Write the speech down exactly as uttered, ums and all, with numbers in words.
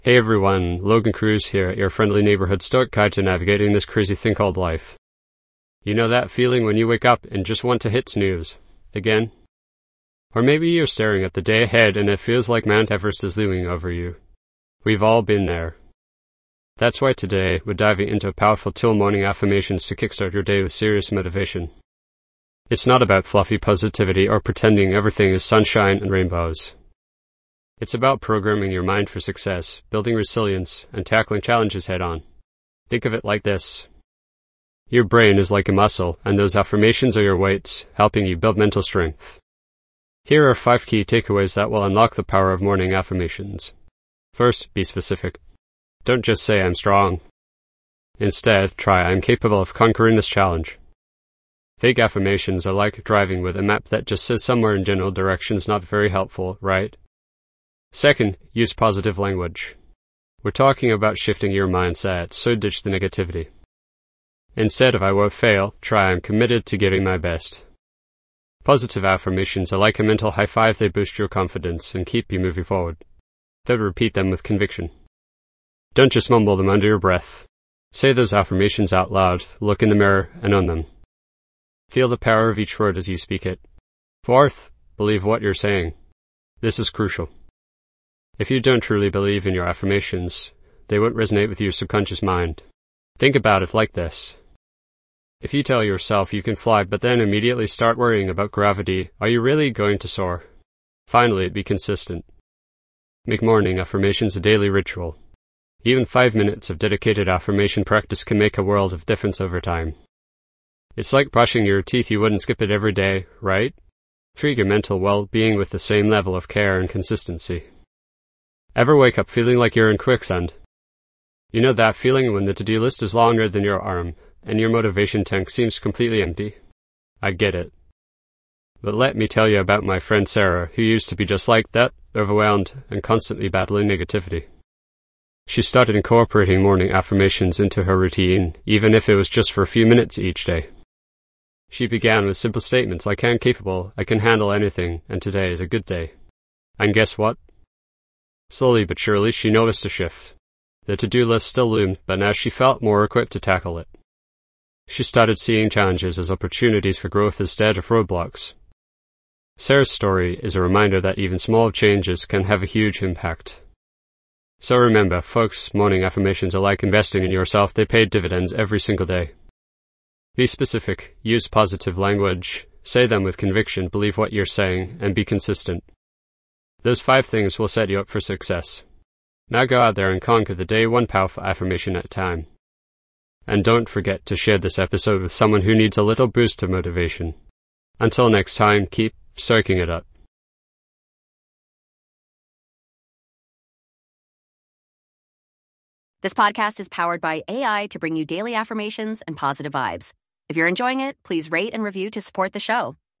Hey everyone, Logan Cruz here, your friendly neighborhood Stoic guide to navigating this crazy thing called life. You know that feeling when you wake up and just want to hit snooze again? Or maybe you're staring at the day ahead and it feels like Mount Everest is looming over you. We've all been there. That's why today we're diving into powerful till morning affirmations to kickstart your day with serious motivation. It's not about fluffy positivity or pretending everything is sunshine and rainbows. It's about programming your mind for success, building resilience, and tackling challenges head-on. Think of it like this. Your brain is like a muscle, and those affirmations are your weights, helping you build mental strength. Here are five key takeaways that will unlock the power of morning affirmations. First, be specific. Don't just say, I'm strong. Instead, try, I'm capable of conquering this challenge. Vague affirmations are like driving with a map that just says somewhere in general directions, not very helpful, right? Second, use positive language. We're talking about shifting your mindset, so ditch the negativity. Instead of I won't fail, try I'm committed to giving my best. Positive affirmations are like a mental high five. They boost your confidence and keep you moving forward. Third, repeat them with conviction. Don't just mumble them under your breath. Say those affirmations out loud, look in the mirror, and own them. Feel the power of each word as you speak it. Fourth, believe what you're saying. This is crucial. If you don't truly believe in your affirmations, they won't resonate with your subconscious mind. Think about it like this. If you tell yourself you can fly but then immediately start worrying about gravity, are you really going to soar? Finally, be consistent. Make morning affirmations a daily ritual. Even five minutes of dedicated affirmation practice can make a world of difference over time. It's like brushing your teeth. You wouldn't skip it every day, right? Treat your mental well-being with the same level of care and consistency. Ever wake up feeling like you're in quicksand? You know that feeling when the to-do list is longer than your arm, and your motivation tank seems completely empty? I get it. But let me tell you about my friend Sarah, who used to be just like that, overwhelmed and constantly battling negativity. She started incorporating morning affirmations into her routine, even if it was just for a few minutes each day. She began with simple statements like, I'm capable, I can handle anything, and today is a good day. And guess what? Slowly but surely, she noticed a shift. The to-do list still loomed, but now she felt more equipped to tackle it. She started seeing challenges as opportunities for growth instead of roadblocks. Sarah's story is a reminder that even small changes can have a huge impact. So remember, folks, morning affirmations are like investing in yourself. They pay dividends every single day. Be specific, use positive language, say them with conviction, believe what you're saying, and be consistent. Those five things will set you up for success. Now go out there and conquer the day one powerful affirmation at a time. And don't forget to share this episode with someone who needs a little boost of motivation. Until next time, keep soaking it up. This podcast is powered by A I to bring you daily affirmations and positive vibes. If you're enjoying it, please rate and review to support the show.